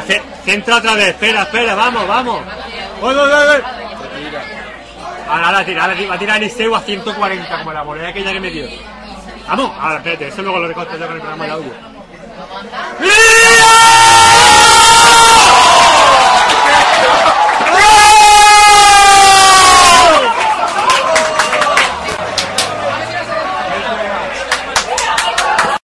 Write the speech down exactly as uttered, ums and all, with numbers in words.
Centra otra vez, espera, espera, vamos, vamos. ¡Voy, voy, voy, voy! Ahora, ahora, tira, ahora va a tirar Eliseu a ciento cuarenta, como la moneda aquella que me dio. Vamos, ahora, espérate, eso luego lo recorto yo con el programa de audio. ¡Mira!